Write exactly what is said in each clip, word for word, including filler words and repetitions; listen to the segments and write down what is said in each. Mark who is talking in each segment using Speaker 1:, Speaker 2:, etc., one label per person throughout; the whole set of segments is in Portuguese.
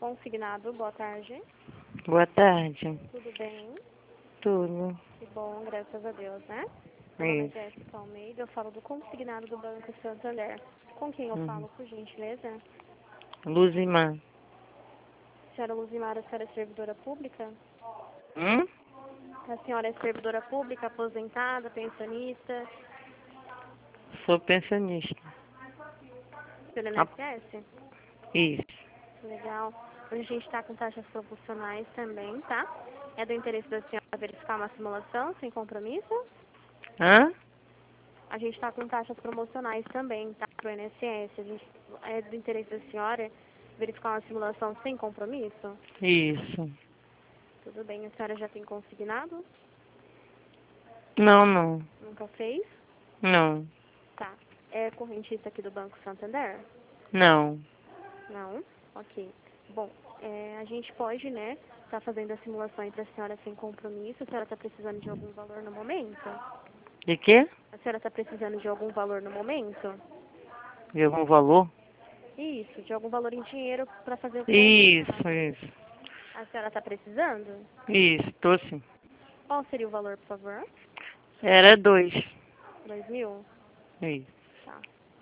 Speaker 1: Consignado, boa tarde.
Speaker 2: Boa tarde.
Speaker 1: Tudo bem?
Speaker 2: Tudo.
Speaker 1: Que bom, graças a Deus, né? Meu nome é
Speaker 2: Isso.
Speaker 1: Jéssica Almeida, eu falo do consignado do Banco Santander. Com quem eu
Speaker 2: Uhum.
Speaker 1: falo, por gentileza?
Speaker 2: Luzimar.
Speaker 1: Senhora Luzimara, a senhora é servidora pública?
Speaker 2: Hum?
Speaker 1: A senhora é servidora pública, aposentada, pensionista,
Speaker 2: Sou pensionista.
Speaker 1: pelo
Speaker 2: Ah,
Speaker 1: I N S S?
Speaker 2: isso.
Speaker 1: Legal. Hoje a gente está com taxas proporcionais também, tá? É do interesse da senhora verificar uma simulação sem compromisso?
Speaker 2: Hã?
Speaker 1: A gente está com taxas promocionais também, tá? Pro I N S S. A gente, é do interesse da senhora verificar uma simulação sem compromisso?
Speaker 2: Isso.
Speaker 1: Tudo bem. A senhora já tem consignado?
Speaker 2: Não, não.
Speaker 1: Nunca fez?
Speaker 2: Não.
Speaker 1: Tá. É correntista aqui do Banco Santander?
Speaker 2: Não.
Speaker 1: Não? Ok. Bom, é, a gente pode, né, tá fazendo a simulação para a senhora sem compromisso. A senhora está precisando de algum valor no momento?
Speaker 2: De quê?
Speaker 1: A senhora está precisando de algum valor no momento?
Speaker 2: De algum valor?
Speaker 1: Isso, de algum valor em dinheiro para fazer o
Speaker 2: Isso,
Speaker 1: consignado.
Speaker 2: isso.
Speaker 1: A senhora está precisando?
Speaker 2: Isso, tô sim.
Speaker 1: Qual seria o valor, por favor?
Speaker 2: Era dois.
Speaker 1: Dois mil?
Speaker 2: Isso.
Speaker 1: Tá.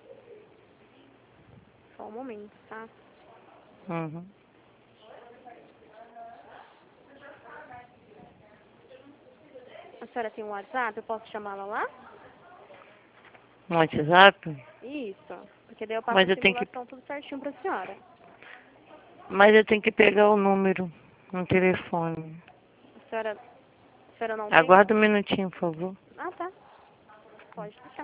Speaker 1: Só um momento, tá?
Speaker 2: Uhum.
Speaker 1: A senhora tem um WhatsApp? Eu posso chamá-la lá?
Speaker 2: No WhatsApp?
Speaker 1: Isso. Porque daí eu passo
Speaker 2: Mas
Speaker 1: a
Speaker 2: eu tenho que.
Speaker 1: simulação tudo certinho para a senhora.
Speaker 2: Mas eu tenho que pegar o número no telefone.
Speaker 1: A senhora, a senhora não tem?
Speaker 2: Aguarda um minutinho, por favor.
Speaker 1: Ah, tá. Pode deixar.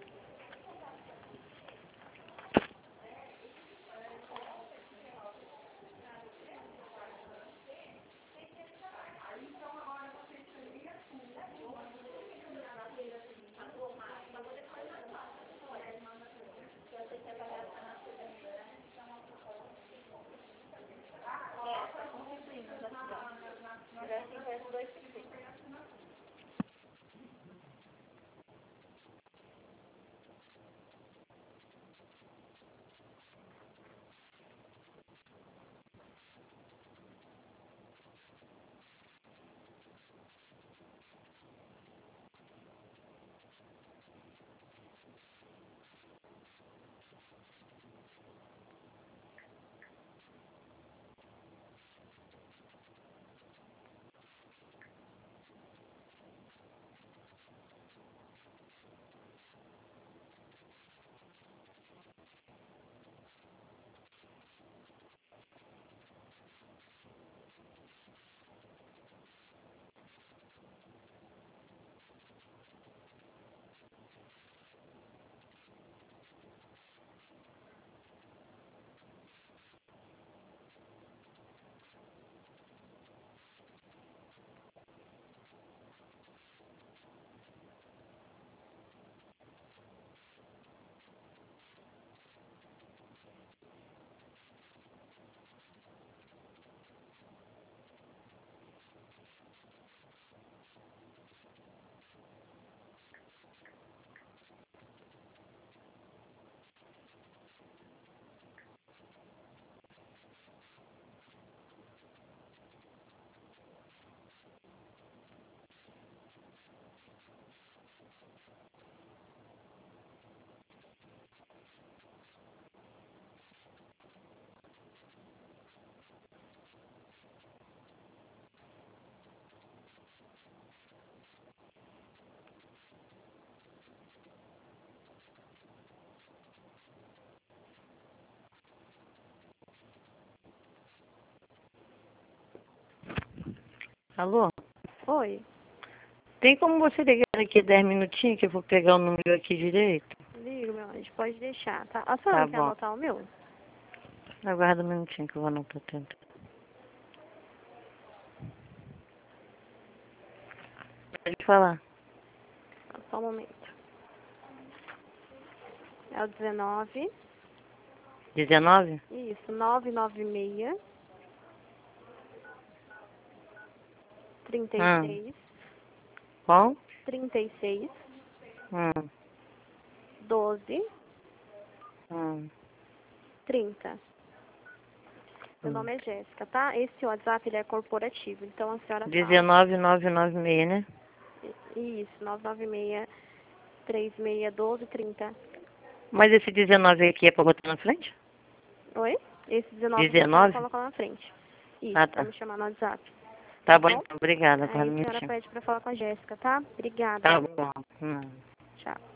Speaker 2: Alô?
Speaker 1: Oi.
Speaker 2: Tem como você ligar aqui dez minutinhos que eu vou pegar o número aqui direito?
Speaker 1: Ligo, meu anjo. Pode deixar, tá? A senhora
Speaker 2: Tá
Speaker 1: não quer
Speaker 2: bom.
Speaker 1: anotar o meu?
Speaker 2: Aguarda um minutinho que eu vou anotar tanto. Pode falar.
Speaker 1: Só um momento. É o dezenove.
Speaker 2: dezenove?
Speaker 1: Isso, nove nove seis. trinta e
Speaker 2: Hum.
Speaker 1: seis.
Speaker 2: Qual?
Speaker 1: trinta e seis.
Speaker 2: Hum.
Speaker 1: doze.
Speaker 2: Hum.
Speaker 1: trinta. Meu
Speaker 2: Hum.
Speaker 1: nome é Jéssica, tá? Esse WhatsApp, ele é corporativo, então a senhora fala.
Speaker 2: dezenove nove nove seis, né?
Speaker 1: Isso, nove nove seis, três seis um dois, trinta.
Speaker 2: Mas esse dezenove aqui é pra botar na frente?
Speaker 1: Oi? Esse dezenove que a senhora
Speaker 2: dezenove?
Speaker 1: coloca lá na frente. Isso,
Speaker 2: Ah,
Speaker 1: pra
Speaker 2: tá.
Speaker 1: me chamar no WhatsApp.
Speaker 2: Tá
Speaker 1: Tá
Speaker 2: bom,
Speaker 1: bom?
Speaker 2: então. Obrigada.
Speaker 1: Aí
Speaker 2: Aguarda um
Speaker 1: a senhora
Speaker 2: minutinho.
Speaker 1: pede pra falar com a Jéssica, tá? Obrigada.
Speaker 2: Tá bom. Hum.
Speaker 1: Tchau.